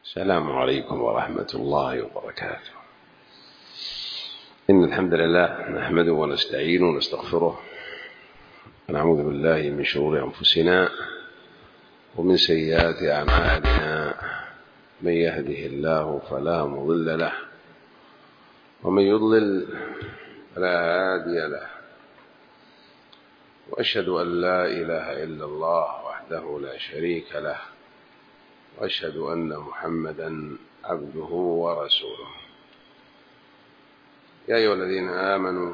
السلام عليكم ورحمة الله وبركاته. إن الحمد لله نحمده ونستعينه ونستغفره ونعوذ بالله من شرور أنفسنا ومن سيئات أعمالنا. من يهده الله فلا مضل له ومن يضلل فلا هادي له، وأشهد أن لا إله إلا الله وحده لا شريك له، وأشهد أن محمدا عبده ورسوله. يا أيها الذين آمنوا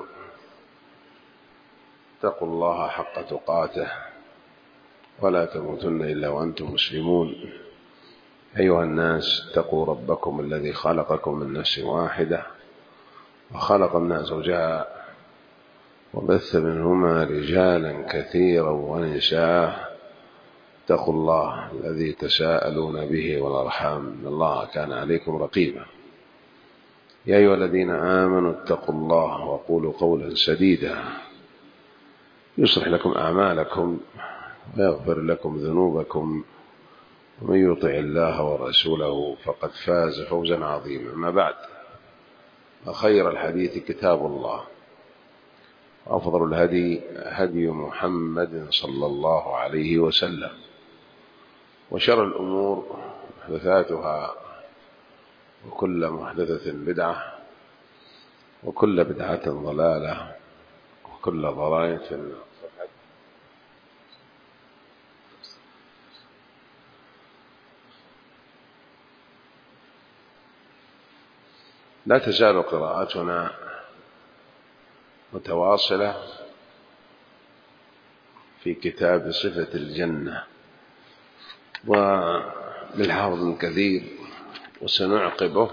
اتقوا الله حق تقاته ولا تموتن إلا وأنتم مسلمون. أيها الناس اتقوا ربكم الذي خلقكم من نفس واحدة وخلق منها زوجها وبث منهما رجالا كثيرا ونساء. اتقوا الله الذي تساءلون به والأرحام إن الله كان عليكم رقيبا. يا أيها الذين آمنوا اتقوا الله وقولوا قولا سديدا يصلح لكم أعمالكم ويغفر لكم ذنوبكم، ومن يطع الله ورسوله فقد فاز فوزا عظيما. أما بعد، فخير الحديث كتاب الله، وأفضل الهدي هدي محمد صلى الله عليه وسلم، وشر الأمور محدثاتها، وكل محدثة بدعة، وكل بدعة ضلالة، وكل ضلالة في النار. لا تزال قراءتنا متواصلة في كتاب صفة الجنة وللحافظ ابن كثير، وسنعقبه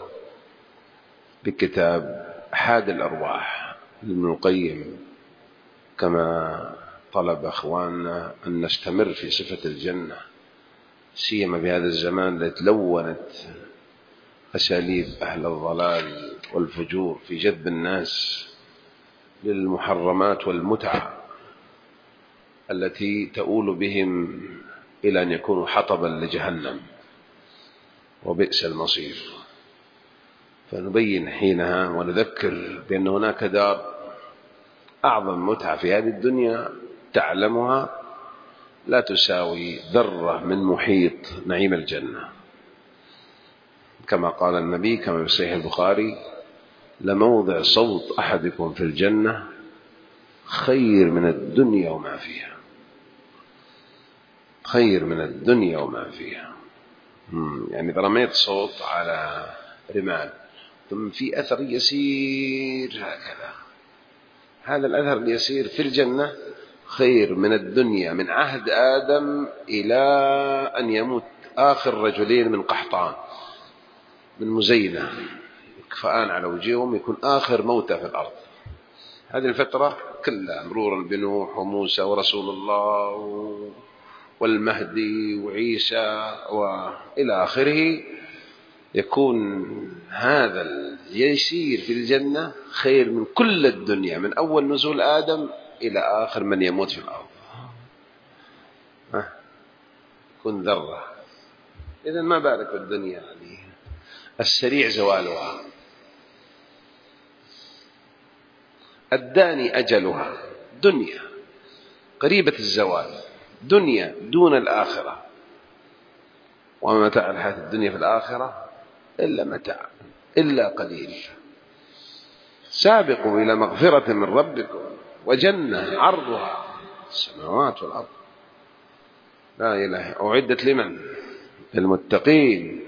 بكتاب حاد الأرواح لابن القيم، كما طلب أخواننا أن نستمر في صفة الجنة، سيما بهذا الزمان التي تلونت أساليب أهل الضلال والفجور في جذب الناس للمحرمات والمتعة التي تؤول بهم إلى أن يكونوا حطبا لجهنم، وبئس المصير. فنبين حينها ونذكر بأن هناك دار أعظم متعة في هذه الدنيا تعلمها لا تساوي ذرة من محيط نعيم الجنة، كما قال النبي كما في صحيح البخاري: لموضع صوت أحدكم في الجنة خير من الدنيا وما فيها. خير من الدنيا وما فيها. يعني إذا رميت صوت على رمال ثم في أثر يسير هكذا، هذا الأثر اليسير في الجنة خير من الدنيا، من عهد آدم إلى أن يموت آخر رجلين من قحطان من مزينة يكفأان على وجههم، يكون آخر موتى في الأرض. هذه الفترة كلها مرورا بنوح وموسى ورسول الله والمهدي وعيسى وإلى آخره، يكون هذا اليسير في الجنة خير من كل الدنيا، من أول نزول آدم إلى آخر من يموت في الأرض. كن ذرة. إذن ما بالك بالدنيا يعني السريع زوالها، الداني أجلها. دنيا قريبة الزوال، دنيا دون الآخرة، وما متاع الحياة الدنيا في الآخرة إلا متاع، إلا قليل. سابقوا إلى مغفرة من ربكم وجنة عرضها السماوات والأرض. لا إله. أعدت لمن؟ للمتقين.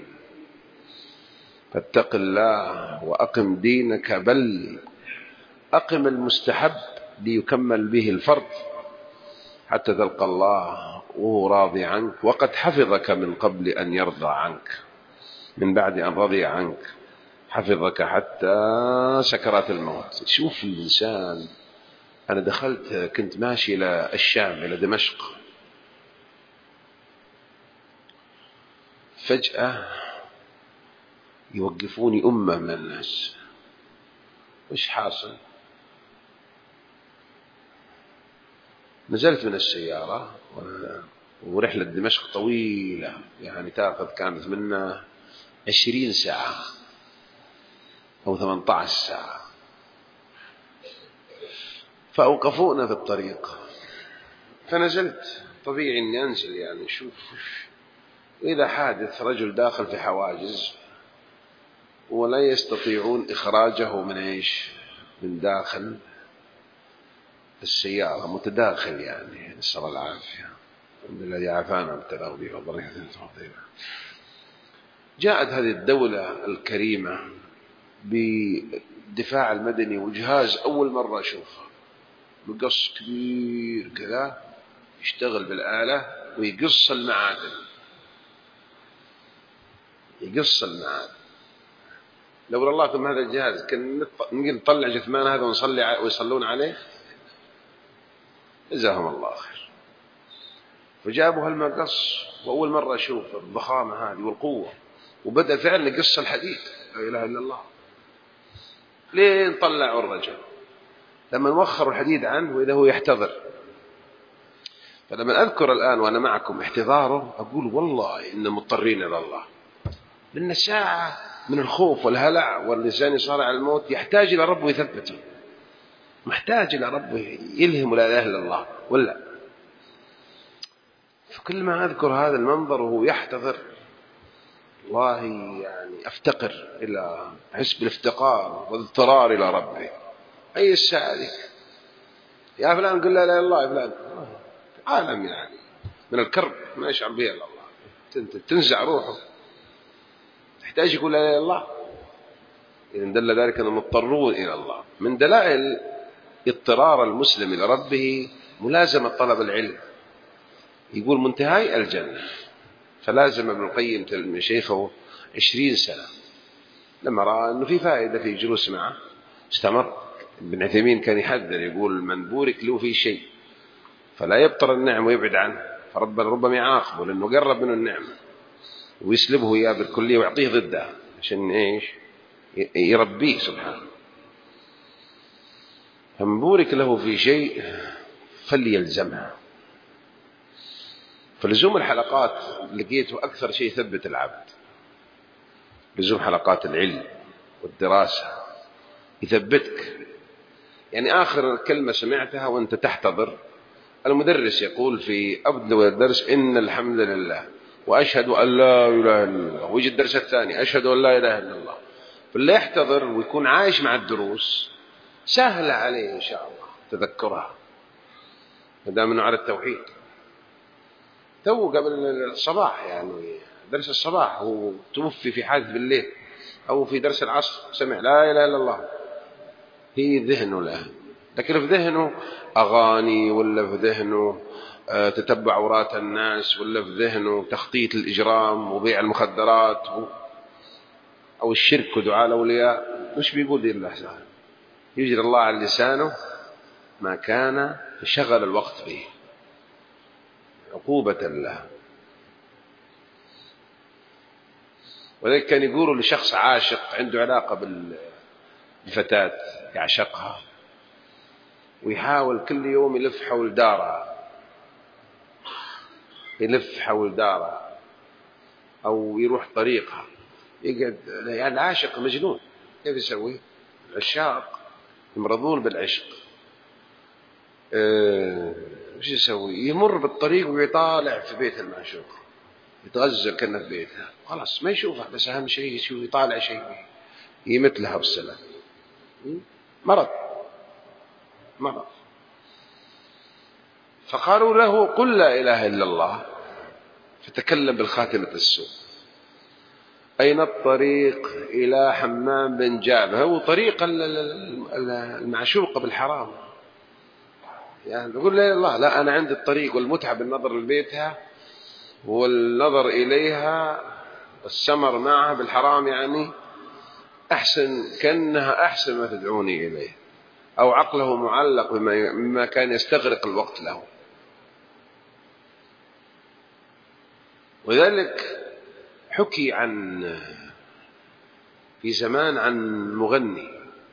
فاتق الله وأقم دينك، بل أقم المستحب ليكمل به الفرض حتى تلقى الله وهو راضي عنك، وقد حفظك من قبل أن يرضى عنك، من بعد أن رضي عنك حفظك حتى سكرات الموت. شوف الإنسان. أنا كنت ماشي إلى الشام، إلى دمشق، فجأة يوقفوني أمة من الناس. وش حاصل؟ نزلت من السيارة، ورحلة دمشق طويلة، يعني كانت منا 20 ساعة أو 18 ساعة. فأوقفونا في الطريق، فنزلت، طبيعي أني أنزل يعني شوف. إذا حادث رجل داخل في حواجز ولا يستطيعون إخراجه من داخل السيارة، متداخل يعني، نسأل الله العافية، الحمد لله الذي عافانا وابتلاه به وبركة فضيلة. جاءت هذه الدولة الكريمة بالدفاع المدني وجهاز أول مرة أشوفه، مقص كبير كذا يشتغل بالآلة ويقص المعادن، يقص المعادن. لولا الله ثم هذا الجهاز كان نطلع جثمان هذا ونصلي ويصلون عليه، جزاهم الله خير. فجابوا هالمقص، وأول مرة أشوف الضخامة هذه والقوة، وبدأ فعلا يقص الحديد، لا إله إلا الله. لين طلعوا الرجل، لما وخروا الحديد عنه وإذا هو يحتضر. فلما أذكر الآن وأنا معكم احتضاره، أقول والله إن مضطرين إلى الله، لأن ساعة من الخوف والهلع واللسان يصارع على الموت يحتاج إلى ربه يثبته، محتاج إلى ربه يلهم لا إله إلا الله ولا. فكل ما أذكر هذا المنظر وهو يحتضر، والله يعني أفتقر إلى حسب الافتقار والاضطرار إلى ربي. أي الساعة ذيك يا فلان قل لا إله إلا الله يا فلان، عالم يعني من الكرب ما يشعر به إلا الله، تنزع روحه، تحتاج يقول لا إله إلا الله. إذن دل ذلك أنهم مضطرون إلى الله. من دلائل اضطرار المسلم إلى ربه ملازمة طلب العلم. يقول منتهاي الجنة، فلازم ابن القيم من شيخه 20 سنة. لما رأى أنه في فائدة في جلوس معه استمر. ابن عثيمين كان يحذر، يقول من بورك له في شيء فلا يبطر النعم ويبعد عنه، فربما يعاقبه لأنه قرب منه النعمة ويسلبه إياه بالكلية ويعطيه ضده عشان إيش؟ يربيه سبحانه. فمن بورك له في شيء فليلزمها. فلزوم الحلقات لقيته أكثر شيء يثبت العبد، لزوم حلقات العلم والدراسة يثبتك. يعني آخر كلمة سمعتها وأنت تحتضر، المدرس يقول في أبدأ الدرس إن الحمد لله وأشهد أن لا إله إلا الله، ويجي الدرس الثاني أشهد أن لا إله إلا الله. فاللي يحتضر ويكون عايش مع الدروس سهل عليه إن شاء الله تذكرها، مدام أنه على التوحيد. تو قبل الصباح يعني درس الصباح هو توفي في حادث بالليل، أو في درس العصر سمع لا إله إلا الله، هي ذهنه له، لكن في ذهنه أغاني، ولا في ذهنه تتبع عورات الناس، ولا في ذهنه تخطيط الإجرام وبيع المخدرات أو الشرك ودعاء الأولياء. مش بيقول دي الله سهل، يجري الله على لسانه ما كان شغل الوقت به عقوبة له. ولذلك كان يقولوا لشخص عاشق عنده علاقة بالفتاة يعشقها ويحاول كل يوم يلف حول دارها، يلف حول دارها أو يروح طريقها، يقعد يعني العاشق مجنون. كيف يسوي؟ العشاق يمرضون بالعشق. وش يسوي؟ يمر بالطريق ويطالع في بيت المعشوق، يتغزل كأنه في بيتها، خلاص ما يشوفها، بس أهم شيء يشوف يطالع شيء يمثلها بالسلام. مرض. فقالوا له قل لا إله إلا الله، فتكلم بالخاتمة السوء. أين الطريق إلى حمام بن جابر؟ هو طريق المعشوقة بالحرام. يعني يقول لا الله، لا أنا عندي الطريق والمتعة بالنظر لبيتها والنظر إليها والسمر معها بالحرام، يعني أحسن، كأنها أحسن ما تدعوني إليه. أو عقله معلق بما كان يستغرق الوقت له. وذلك حكي في زمان عن مغني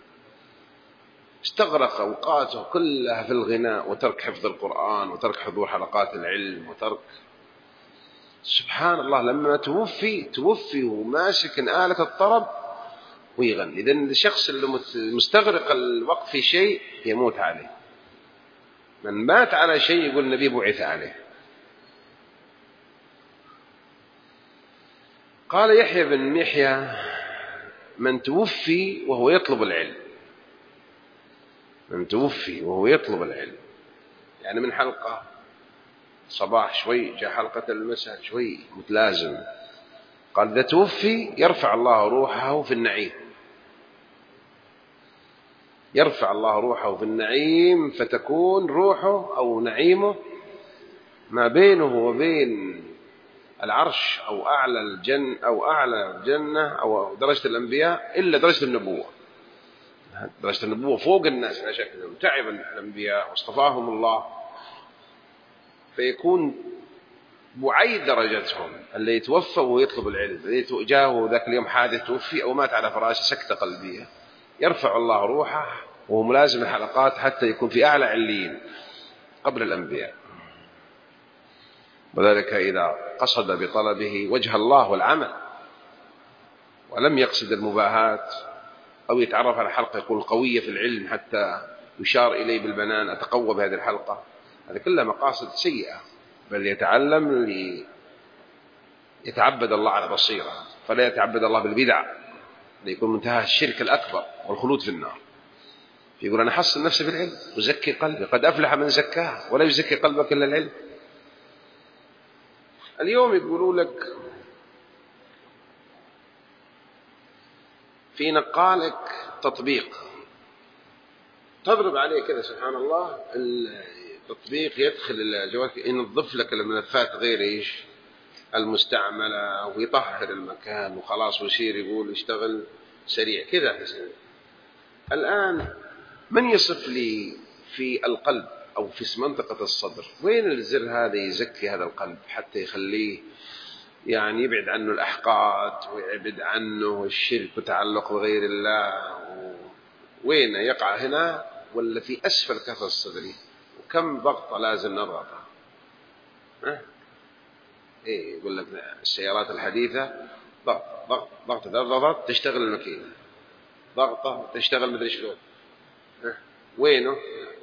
استغرق أوقاته كلها في الغناء وترك حفظ القرآن وترك حضور حلقات العلم وترك سبحان الله لما توفي وماسك آلة الطرب ويغني. إذن الشخص اللي مستغرق الوقت في شيء يموت عليه. من مات على شيء يقول النبي بعث عليه. قال يحيى بن يحيى من توفي وهو يطلب العلم، من توفي وهو يطلب العلم، يعني من حلقة صباح شوي جاء حلقة المساء شوي متلازم. قال إذا توفي يرفع الله روحه في النعيم، يرفع الله روحه في النعيم، فتكون روحه أو نعيمه ما بينه وبين العرش أو أعلى الجنة أو درجة الأنبياء إلا درجة النبوة. درجة النبوة فوق الناس لا شك، تعب الأنبياء واصطفاهم الله، فيكون بعيد درجتهم. اللي يتوفى وهو يطلب العلم، اللي جاءه ذاك اليوم حادث توفي أو مات على فراشه سكتة قلبية، يرفع الله روحه وهو ملازم الحلقات حتى يكون في أعلى عليين قبل الأنبياء. وذلك إذا قصد بطلبه وجه الله والعمل، ولم يقصد المباهات أو يتعرف على حلقة يقول قوية في العلم حتى يشار إليه بالبنان أتقوى بهذه الحلقة، هذه كلها مقاصد سيئة. بل يتعلم ليتعبد الله على بصيرة، فلا يتعبد الله بالبدع ليكون منتهى الشرك الأكبر والخلود في النار. يقول أنا حصن نفسي بالعلم وزكي قلبي، قد أفلح من زكاه ولا يزكي قلبك إلا العلم. اليوم يقولوا لك في نقالك تطبيق تضرب عليه كذا سبحان الله، التطبيق يدخل الجوال ينظف لك الملفات غير إيش المستعملة ويطهر المكان وخلاص، ويصير يقول يشتغل سريع كذا. الآن من يصف لي في القلب أو في منطقة الصدر وين الزر هذا يزكي هذا القلب حتى يخليه يعني يبعد عنه الأحقاد ويبعد عنه الشرك وتعلق بغير الله؟ وين يقع هنا ولا في أسفل كف الصدر؟ وكم ضغطة لازم نضغطها؟ إيه يقول لك السيارات الحديثة ضغط تشتغل الماكينة، ضغطة تشتغل مدري شلون. وينه؟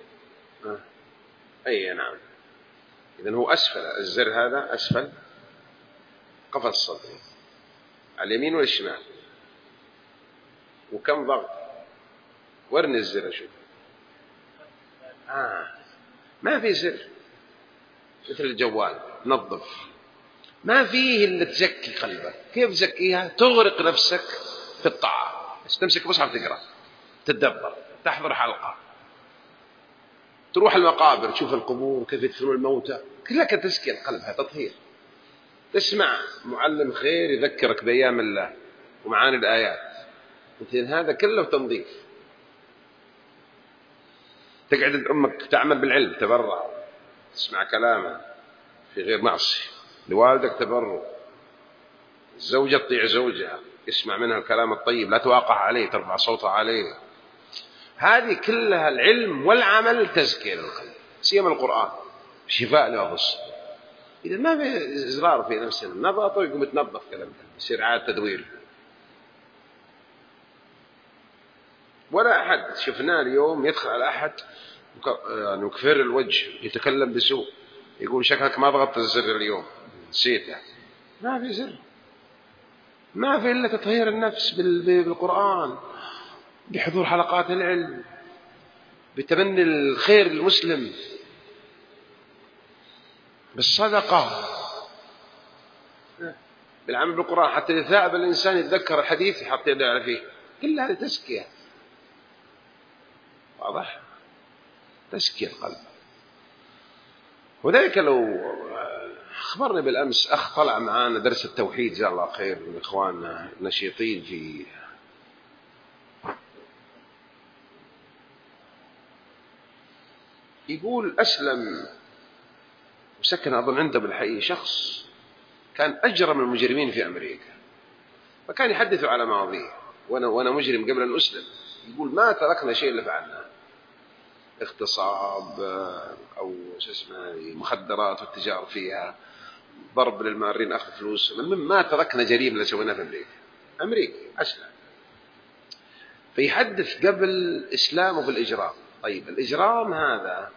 أي نعم. إذن هو أسفل الزر هذا أسفل قفص الصدر على اليمين والشمال. وكم ضغط؟ ورني الزر أشوف. ما في زر مثل الجوال نظف، ما فيه إلا تزكي قلبك. كيف تزكيها؟ تغرق نفسك في الطاعة، تمسك مصحف تقرأ، تتدبر، تحضر حلقة، تروح المقابر تشوف القبور كيف يدفنون الموتى، كلها كتزكي القلب، هذا تطهير. تسمع معلم خير يذكرك بأيام الله ومعاني الآيات، مثل هذا كله تنظيف. تقعد أمك تعمل بالعلم تبرع، تسمع كلامه في غير معصية، لوالدك تبرع، الزوجة تطيع زوجها يسمع منها الكلام الطيب لا توقع عليه ترفع صوتها عليه. هذه كلها العلم والعمل تزكية للقلب، سيما القرآن شفاء له الصدر. إذا ما في إزرار في نفسنا نضغطه يقوم يتنظف كلامنا، يصير عاد تدوير. ولا أحد شفناه اليوم يدخل على أحد يعني مكفر الوجه يتكلم بسوء يقول شكلك ما ضغطت الزر اليوم نسيته. ما في زر، ما في إلا تطهير النفس بالقرآن، بحضور حلقات العلم، بتمني الخير للمسلم، بالصدقة، بالعمل بالقرآن، حتى يثاب الإنسان يتذكر الحديث يحط يده على فيه. كل هذا تزكية، واضح؟ تزكية القلب. وذلك لو أخبرني بالأمس أخ طلع معانا درس التوحيد جزاه الله خير من إخواننا نشيطين في يقول أسلم وسكن أظن عنده بالحقيقة شخص كان أجرم المجرمين في أمريكا، فكان يحدث على ماضيه وأنا مجرم قبل أن أسلم. يقول ما تركنا شيء اللي فعلناه، اغتصاب أو مخدرات والتجار فيها، ضرب للمارين أخذ فلوس، ما تركنا جريمة اللي سويناها في أمريكا أسلم. فيحدث قبل إسلامه بالإجرام. طيب الإجرام هذا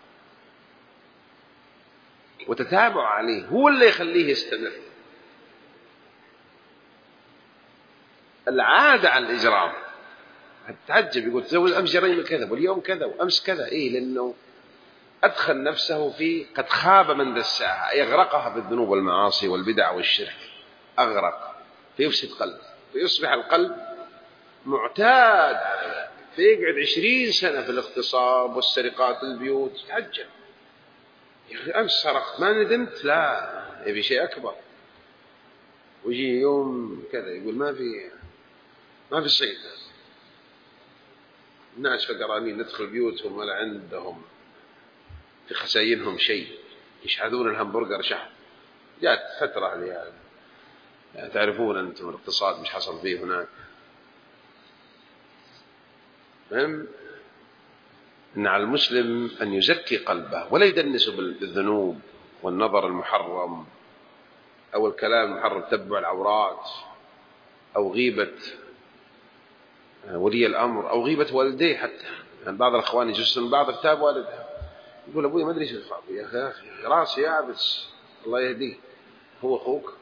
وتتابع عليه هو اللي يخليه يستمر. العادة على الإجرام هتتعجب، يقول تزوج أمس جريمة كذا واليوم كذا وأمس كذا. إيه؟ لأنه أدخل نفسه في قد خاب من دساها، يغرقها بالذنوب والمعاصي والبدع والشرك، أغرق فيفسد قلبه، فيصبح القلب معتاد على ذلك، فيقعد 20 سنة في الاغتصاب والسرقات البيوت. يتعجب، يا أخي أمس سرقت ما ندمت؟ لا، يبي شيء أكبر. ويجي يوم كذا يقول ما في صيد، الناس فقرانين، ندخل بيوتهم ولا عندهم في خزاينهم شيء، يشحذون الهمبرجر شحذ. جاءت فترة لهذا، يعني تعرفون أنتم الاقتصاد مش حصل فيه هناك. فهم أن على المسلم أن يزكي قلبه ولا يدنس بالذنوب والنظر المحرم أو الكلام المحرم، تبع العورات أو غيبة ولي الأمر أو غيبة والديه. حتى يعني بعض الأخوان يجلسون بعض كتاب والده، يقول أبوي ما أدري ايش الخاف، يا أخي راسي يابس الله يهديه، هو أخوك.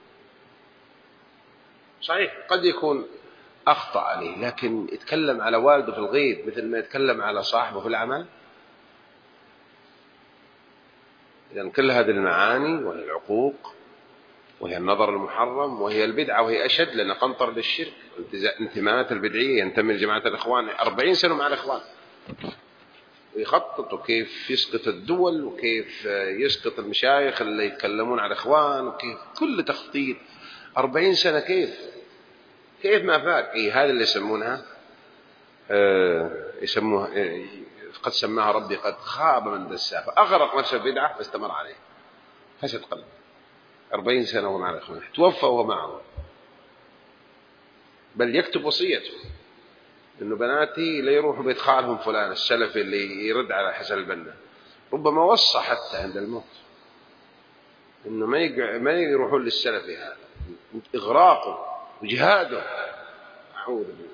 صحيح قد يكون أخطأ عليه، لكن يتكلم على والده في الغيب مثل ما يتكلم على صاحبه في العمل. إذن كل هذه المعاني وهي العقوق وهي النظر المحرم وهي البدعة، وهي أشد لأن قنطر للشرك. انتماءات البدعية، ينتمي لجماعة الإخوان 40 سنة مع الإخوان، ويخطط وكيف يسقط الدول وكيف يسقط المشايخ اللي يتكلمون على الإخوان، وكيف كل تخطيط 40 سنة كيف ما فات. هذا اللي يسمونها يسموها قد سماها ربي قد خاب من دساها، فأغرق نفسه بدعة فاستمر عليه، فسد قلبه 40 سنة وهو مع الإخوان، توفى وهو معه، بل يكتب وصيته إنه بناتي لا يروحوا بيت خالهم فلان السلفي اللي يرد على حسن البنا. ربما وصى حتى عند الموت إنه ما يروحون للسلفي هذا، إغراقه وجهاده. أعوذ بالله.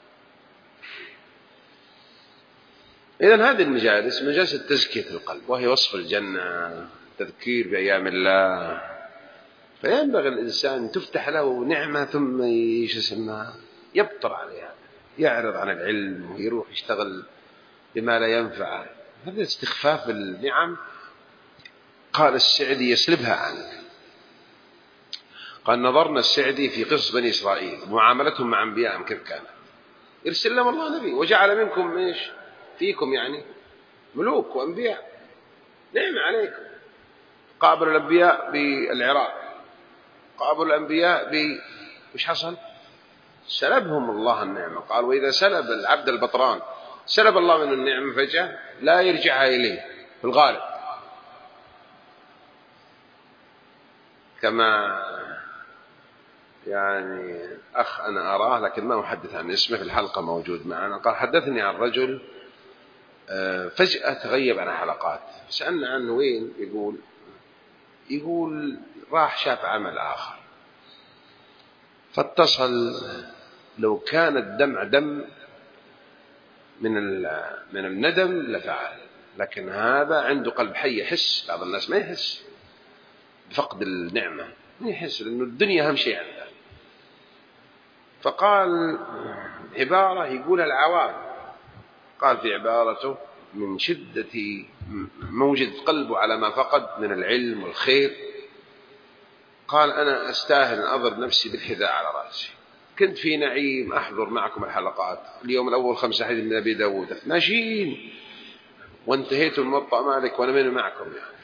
إذن هذه المجالس مجالس تزكية القلب، وهي وصف الجنة، تذكير بأيام الله. فينبغي الإنسان تفتح له نعمة ثم يبطر عليها، يعرض عن العلم ويروح يشتغل بما لا ينفعه. هذا استخفاف النعم. قال السعدي يسلبها عنك. قال نظرنا السعدي في قصص بني إسرائيل معاملتهم مع أنبيائهم كيف كانت. يرسل لهم الله نبي وجعل منكم إيش فيكم، يعني ملوك وأنبياء، نعم عليكم. قابلوا الأنبياء بالعراق، قابلوا الأنبياء مش حصل؟ سلبهم الله النعمة. قال وإذا سلب العبد البطران سلب الله منه النعمة فجأة لا يرجعها إليه في الغالب، كما يعني أخ أنا أراه لكن ما أحدث عن اسمه في الحلقة موجود معنا، قال حدثني عن رجل فجأة تغيب عن حلقات، سألنا عنه وين، يقول راح شاف عمل آخر فاتصل، لو كان الدمع دم من الندم لفعل، لكن هذا عنده قلب حي يحس. بعض الناس ما يحس بفقد النعمة، ما يحس لأنه الدنيا أهم شيء عنده. فقال عبارة يقول العوام، قال في عبارته من شدة موجد قلبه على ما فقد من العلم والخير، قال أنا أستاهل أن أضرب نفسي بالحذاء على رأسي، كنت في نعيم أحضر معكم الحلقات، اليوم الأول 5 حديث من أبي داود ماشيين، وانتهيت الموطأ مالك وأنا من معكم يعني.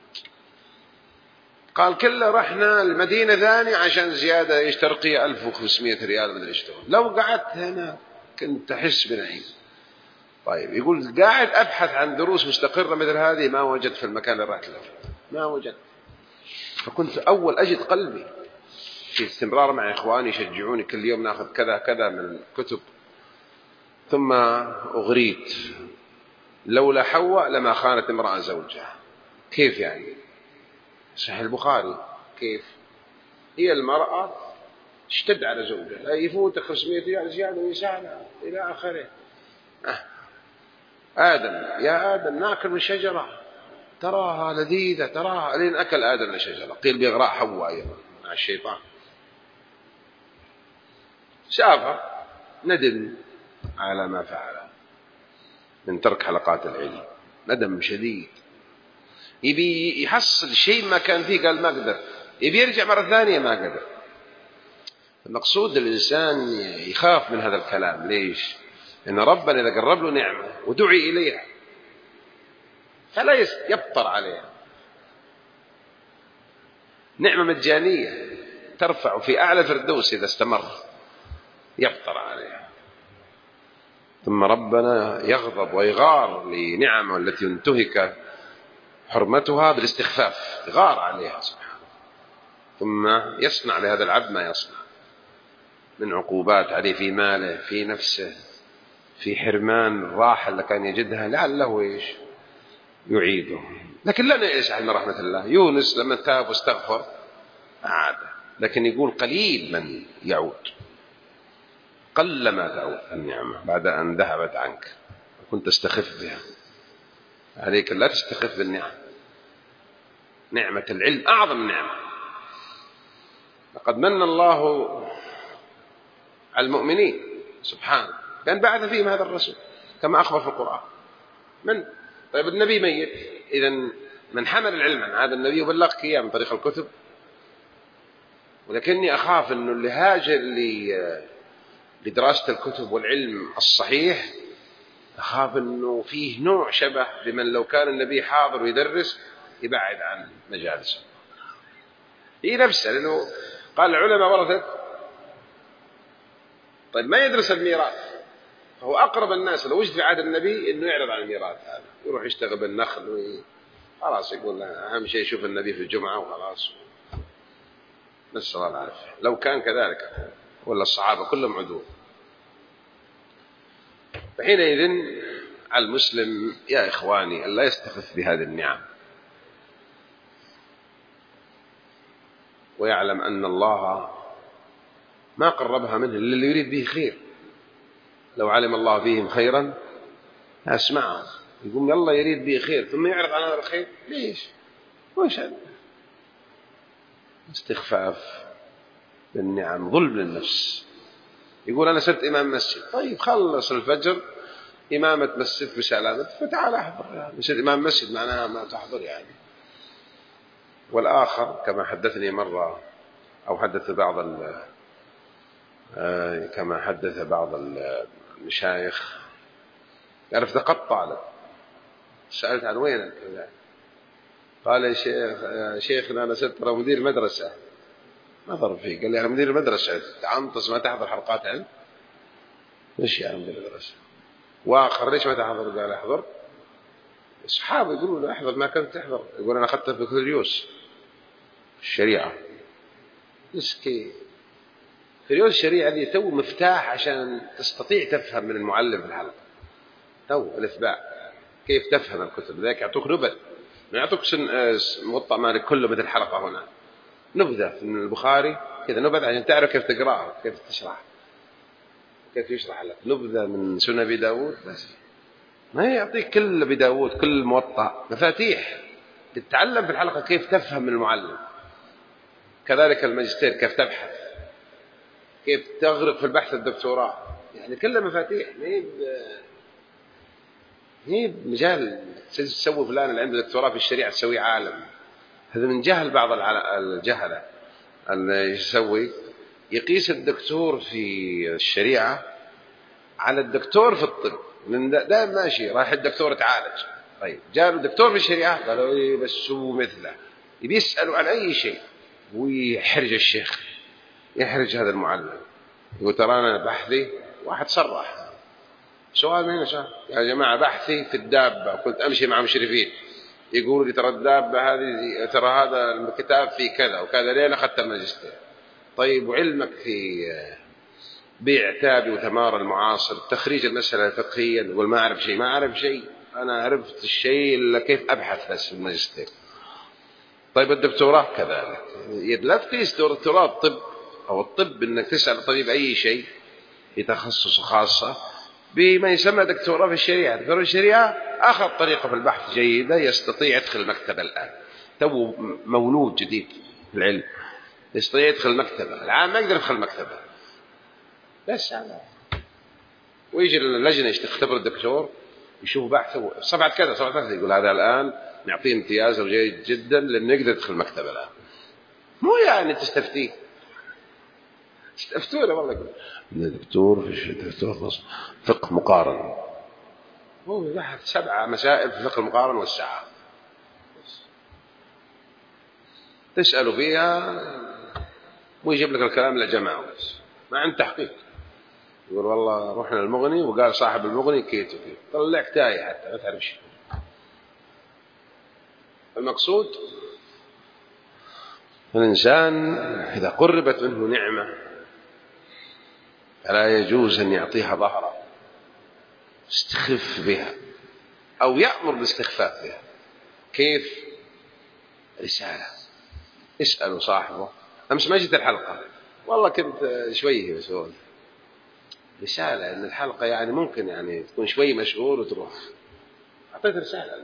قال كله رحنا المدينة ثاني عشان زيادة يشترقي 1500 ريال مدري ايش. لو قعدت هنا كنت أحس بنعيم. طيب يقول قاعد أبحث عن دروس مستقرة مثل هذه ما وجدت في المكان اللي رحت له، ما وجدت. فكنت أول أجد قلبي في استمرار مع إخواني يشجعوني كل يوم نأخذ كذا كذا من الكتب، ثم أغريت لولا حواء لما خانت امرأة زوجها. كيف يعني؟ صحيح البخاري كيف؟ هي المرأة اشتد على زوجها، لا يفوت 500 ريال زيادة ويساعدها إلى آخره. آدم، يا آدم ناكل من شجرة تراها لذيذة، تراها، لين أكل آدم الشجرة، قيل بإغراء حواء أيضا مع الشيطان. سافر، ندم على ما فعل من ترك حلقات العلم، ندم شديد، يبي يحصل شيء ما كان فيه، قال ما قدر، يبي يرجع مرة ثانية ما قدر. المقصود الإنسان يخاف من هذا الكلام. ليش؟ إن ربنا إذا قرب له نعمة ودعي إليها فلا يبطر عليها. نعمة مجانية ترفع في أعلى فردوس، إذا استمر يبطر عليها. ثم ربنا يغضب ويغار لنعمه التي انتهك حرمتها بالاستخفاف، يغار عليها سبحانه، ثم يصنع لهذا العبد ما يصنع من عقوبات عليه في ماله، في نفسه، في حرمان الراحة اللي كان يجدها، لعله إيش يعيده. لكن لا نيأس من رحمة الله. يونس لما تاب واستغفر عاد، لكن يقول قليل من يعود، قل ما تعود النعمة بعد أن ذهبت عنك وكنت تستخف بها. عليك لا تستخف بالنعم. نعمة العلم أعظم نعمة. لقد من الله على المؤمنين سبحانه بأن بعث فيهم هذا الرسول كما أخبر في القرآن. من طيب النبي ميت، إذن من حمل العلم عن هذا النبي وبلغك إياه من طريق الكتب. ولكني أخاف أنه اللي هاجر لدراسة الكتب والعلم الصحيح، أخاف أنه فيه نوع شبه لمن لو كان النبي حاضر ويدرس يبعد عن مجالسه. هي نفسه، لأنه قال العلماء ورثة. طيب ما يدرس الميراث، فهو أقرب الناس لو وجد في عهد النبي أنه يعرض عن الميراث هذا، يروح يشتغل بالنخل خلاص، يقول أهم شيء يشوف النبي في الجمعة وخلاص، نسأل الله العافية. لو كان كذلك ولا الصحابة كلهم عدول. فحينئذ على المسلم يا إخواني أن لا يستخف بهذه النعم، ويعلم أن الله ما قربها منه إلا اللي يريد به خير. لو علم الله فيهم خيرا أسمعهم، يقول الله يريد به خير ثم يعرض عن هذا الخير. ليش؟ وش هذا؟ استخفاف بالنعم، ظلم للنفس. يقول أنا صرت إمام مسجد، طيب خلص الفجر إمامة مسجد بسلامة فتعال أحضر. يعني صرت إمام مسجد معناها ما تحضر يعني. والآخر كما حدثني مرة، أو حدث كما حدث بعض المشايخ، عرف تقطع له، سألت عن وينك؟ قال يا شيخنا أنا صرت ترى مدير مدرسة. نظر فيه قال لي أنا مدير المدرسة تعنطس ما تحضر حلقات علم؟ ليش يعني مدير المدرسة؟ وآخر ليش ما تحضر؟ قال أحضر. أصحابي يقولوا له أحضر، ما كنت تحضر. يقول أنا أخذت بكالوريوس الشريعة. مسكين، بكالوريوس الشريعة دي تو مفتاح عشان تستطيع تفهم من المعلم في الحلقة، تو الإثباء كيف تفهم الكتب. ذاك يعطوك نبذ، ما يعطوك موطأ مالك كله مثل الحلقة هنا، نبذة من البخاري كذا، نبذة عشان تعرف كيف تقرأه، كيف تشرح، كيف يشرح لك. نبذة من سنن أبي داود بس، ما يعطيك كل أبي داود كل موطأ، مفاتيح تتعلم في الحلقة كيف تفهم من المعلم. كذلك الماجستير كيف تبحث، كيف تغرق في البحث الدكتوراه، يعني كلها مفاتيح. هي بمجال تسوي فلان اللي عنده دكتوراه في الشريعة تسوي عالم. هذا من جهل بعض الجهلة اللي يسوي، يقيس الدكتور في الشريعة على الدكتور في الطب، من ده ماشي راح الدكتور تعالج. طيب جاء دكتور في الشريعة قالوا إيه بس هو مثله، يبي يسألوا عن أي شيء ويحرج الشيخ، يحرج هذا المعلم، يقول ترى أنا بحثي. واحد صرح سؤال من هنا، يا جماعة بحثي في الدابة، كنت أمشي مع مشرفين يقولوا لي ترى الدابة هذه، ترى هذا الكتاب في كذا وكذا، ليه أخذت الماجستير. طيب وعلمك في بيع تابي وثمار المعاصر، تخريج المسألة الفقهية، يقول ما أعرف شيء. ما أعرف شيء، أنا عرفت الشيء إلا كيف أبحث بس في الماجستير. طيب الدكتوراه كذلك، لا تقيس دكتوراه الطب أو الطب إنك تسأل الطبيب أي شيء في تخصص خاصة بما يسمى دكتوراه في الشريعة. دكتوراه في الشريعة أخذ طريقة في البحث جيدة، يستطيع يدخل المكتبة الآن، تو مولود جديد في العلم، يستطيع يدخل المكتبة. العام ما يقدر يدخل المكتبة بس هذا، ويجي اللجنة تختبر الدكتور يشوف بحثه صفحة كذا صفحة كذا، يقول هذا الآن نعطيه امتياز جيد جدا لأنه يقدر يدخل المكتبة الآن. مو يعني تستفتيه، استفتونا والله يقول دكتور في دكتور فقه مقارن، هو بحث 7 مسائل في الفقه المقارن والساعة تسأله فيها ويجيب لك الكلام لجماعة بس ما عند تحقيق. يقول والله رحنا للمغني وقال صاحب المغني كيت وكيت، طلعك تايه حتى ما تعرف شيء. المقصود الإنسان إذا قربت منه نعمة فلا يجوز أن يعطيها ظهره، استخف بها أو يأمر بالاستخفاف بها. كيف؟ رسالة، اسألوا صاحبه. أمس ما جيت الحلقة والله كنت شويه مسؤول، رسالة إن الحلقة يعني ممكن يعني تكون شوي مشغول وتروح، أعطيت رسالة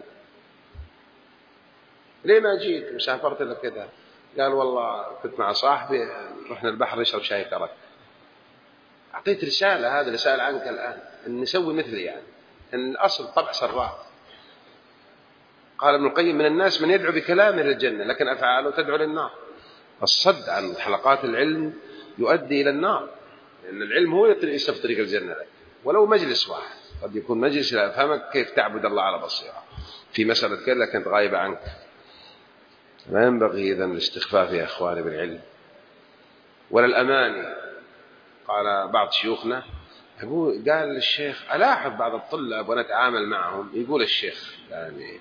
ليه ما جيت مسافرت لك كذا؟ قال والله كنت مع صاحبي رحنا البحر نشرب شاي كرك. أعطيت رسالة، هذا رسالة عنك الآن أن نسوي مثلي، يعني أن الأصل طبع سراء. قال ابن القيم من الناس من يدعو بكلامه للجنة لكن أفعاله تدعو للنار. الصد عن حلقات العلم يؤدي إلى النار، لأن العلم هو يسلف طريق الجنة لك. ولو مجلس واحد قد يكون مجلس لا يفهمك كيف تعبد الله على بصيرة في مسألة كذا كانت غايبة عنك. ما ينبغي إذن الاستخفاف يا إخواني بالعلم ولا الأماني. قال بعض شيوخنا قال للشيخ ألاحظ بعض الطلاب وأنا أتعامل معهم، يقول الشيخ يعني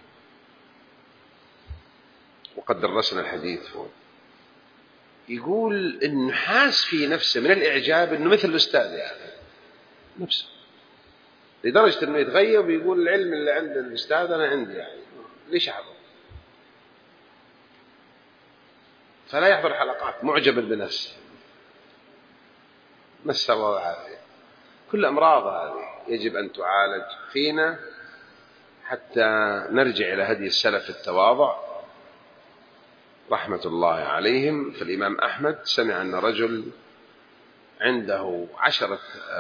وقد درسنا الحديث يقول إنه حاس في نفسه من الإعجاب إنه مثل الأستاذ يعني نفسه، لدرجة إنه يتغيب ويقول العلم اللي عند الأستاذ أنا عندي، يعني ليش أحضر؟ فلا يحضر حلقات معجبا بنفسه. نسأل الله العافية. كل أمراض هذه يجب أن تعالج فينا حتى نرجع إلى هدي السلف التواضع رحمة الله عليهم. فالإمام أحمد سمع أن رجل عنده 10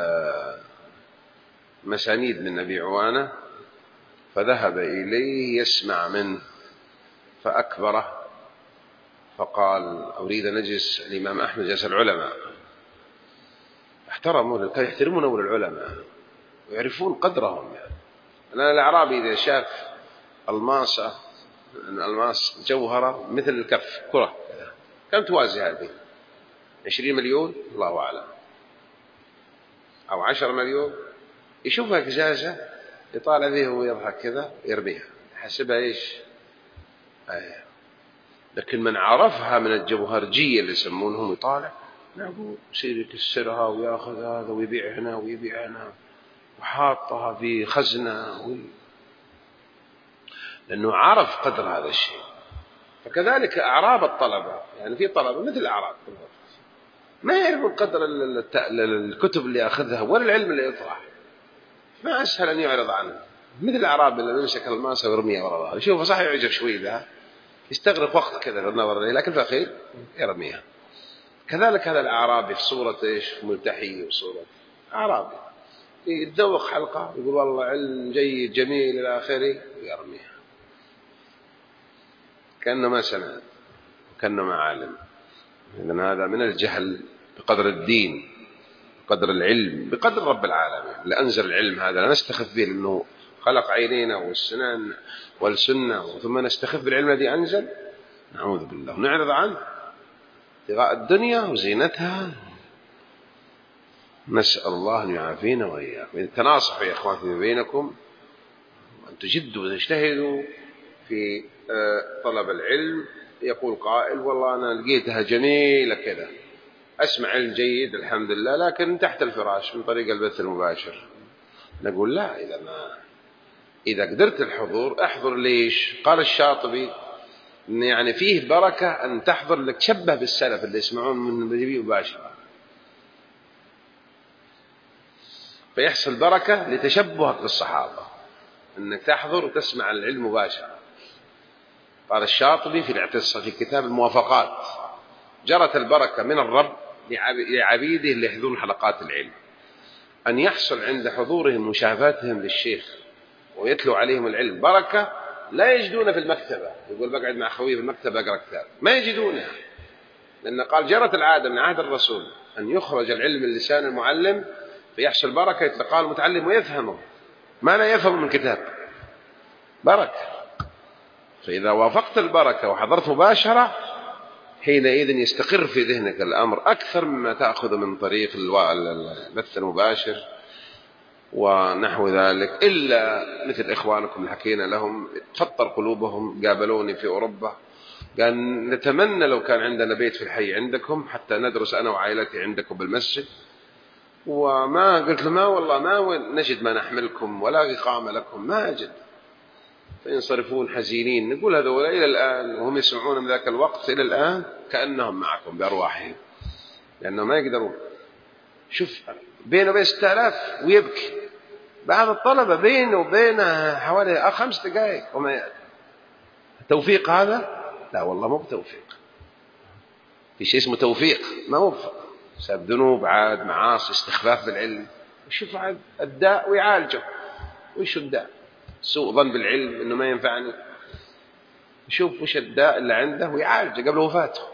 مسانيد من أبي عوانة فذهب إليه يسمع منه فأكبره فقال أريد أن أجلس. الإمام أحمد جلس العلماء احترموا، كانوا يحترمون أول العلماء ويعرفون قدرهم. يعني الآن الأعرابي إذا شاف الماسة، الماس جوهرة مثل الكف كرة كم توازي هذه؟ 20 مليون الله أعلم أو 10 مليون، يشوفها قزازة يطالع فيها ويضحك كذا يرميها حسبها إيش. لكن من عرفها من الجوهرجية اللي يسمونهم يطالع نقول يصير يكسرها ويأخذ هذا ويبيع هنا ويبيع هنا وحاطها في خزنة لأنه عرف قدر هذا الشيء. فكذلك أعراب الطلبة، يعني في طلبة مثل الأعراب ما يعرفون قدر الكتب اللي أخذها ولا العلم اللي يطرح، ما أسهل أن يعرض عنه. مثل الأعراب اللي يمسك الماسة ويرميها وراء ظهره، يشوفه صح يعجب شوي بها يستغرق وقت كذا بالنظر إليه لكن في الأخير يرميها. كذلك هذا الأعرابي في صورة إيش ملتحي وصورة أعرابي يتذوق حلقة يقول والله علم جيد جميل إلى آخره ويرميها كأنه ما سمع كأنه ما علم. إذن هذا من الجهل بقدر الدين بقدر العلم بقدر رب العالمين اللي أنزل العلم هذا. لا نستخف به لأنه خلق عينينا والسنان والسنة ثم نستخف بالعلم الذي أنزل، نعوذ بالله ونعرض عنه ابتغاء الدنيا وزينتها. نسأل الله أن يعافينا وإياكم. تناصحوا يا إخوان فيما بينكم وأن تجدوا وتجتهدوا في طلب العلم. يقول قائل والله أنا لقيتها جميلة كذا، أسمع علم جيد الحمد لله لكن تحت الفراش من طريق البث المباشر. نقول لا، إذا قدرت الحضور احضر. ليش؟ قال الشاطبي يعني فيه بركة أن تحضر لك تشبه بالسلف اللي يسمعون من النبي مباشرة، فيحصل بركة لتشبهك بالصحابة أنك تحضر وتسمع العلم مباشرة. قال الشاطبي في الاعتصام في كتاب الموافقات: جرت البركة من الرب لعبيده اللي يحضرون حلقات العلم أن يحصل عند حضورهم مشافاتهم للشيخ ويتلو عليهم العلم بركة لا يجدون في المكتبة. يقول بقعد مع خوي في المكتبة أقرأ كتاب، ما يجدونها، لأن قال جرت العادة من عهد الرسول أن يخرج العلم من لسان المعلم فيحصل بركة يتلقاه المتعلم ويفهمه ما لا يفهم من كتاب، بركة. فإذا وافقت البركة وحضرت مباشرة حينئذ يستقر في ذهنك الأمر أكثر مما تأخذ من طريق البث المباشر ونحو ذلك. إلا مثل إخوانكم اللي حكينا لهم تفطر قلوبهم، قابلوني في أوروبا قال نتمنى لو كان عندنا بيت في الحي عندكم حتى ندرس أنا وعائلتي عندكم بالمسجد، وما قلت له ما والله ما نجد ما نحملكم ولا إقامة لكم، ما أجد. فينصرفون حزينين. نقول هذول إلى الآن وهم يسمعون من ذاك الوقت إلى الآن كأنهم معكم بأرواحهم، لأنهم ما يقدرون. شوف بينه وبين 6000 ويبكي. بعض الطلبة بينه وبينه حوالي 5 دقائق وما يأتي. التوفيق هذا؟ لا والله مو بتوفيق. في شيء اسمه توفيق، ما وفق بسبب ذنوب عاد معاصي استخفاف بالعلم. وشوف عاد الداء ويعالجه. وش الداء؟ سوء ظن بالعلم إنه ما ينفعني. شوف وش الداء اللي عنده ويعالجه قبل وفاته.